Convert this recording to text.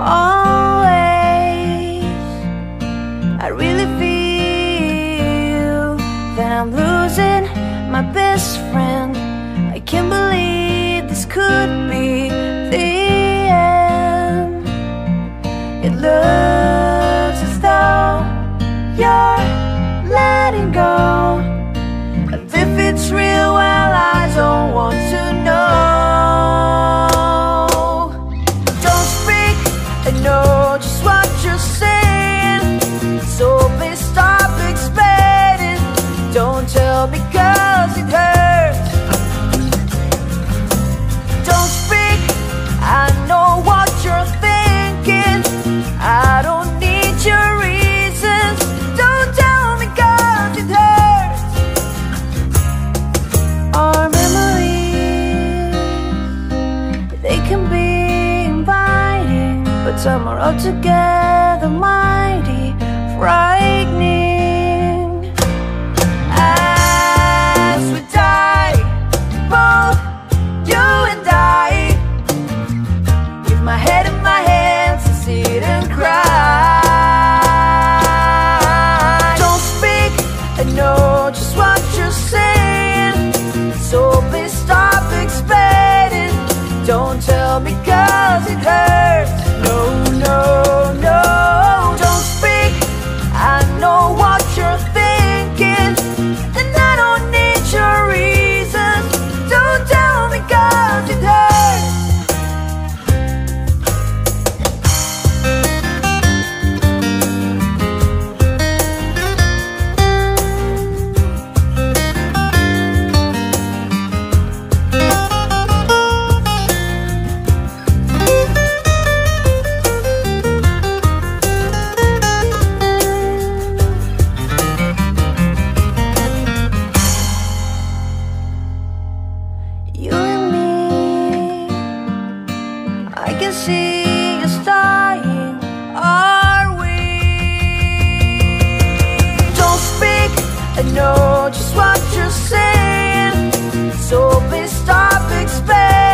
always. I really feel that I'm losing my best friend. I can't believe this could be the end. It looks as though you're letting go, and if it's real, well, I don't want to know. Don't speak, I know just what you're saying, so please stop explaining. Don't tell me 'cause it hurts. Don't speak, I know what you're thinking. I don't need your reasons. Don't tell me 'cause it hurts. Our memories, they can be inviting, but some are altogether mighty frightening. As we die, both you and I, with my head in my hands and sit and cry. Don't speak, I know just what you're saying, so please stop explaining. Don't tell me 'cause it hurts. No, no, no. Don't speak, I know what you're thinking, and I don't need your reasons. Don't tell me 'cause it hurts. You and me, I can see us dying, are we? Don't speak, I know just what you're saying, so please stop explaining.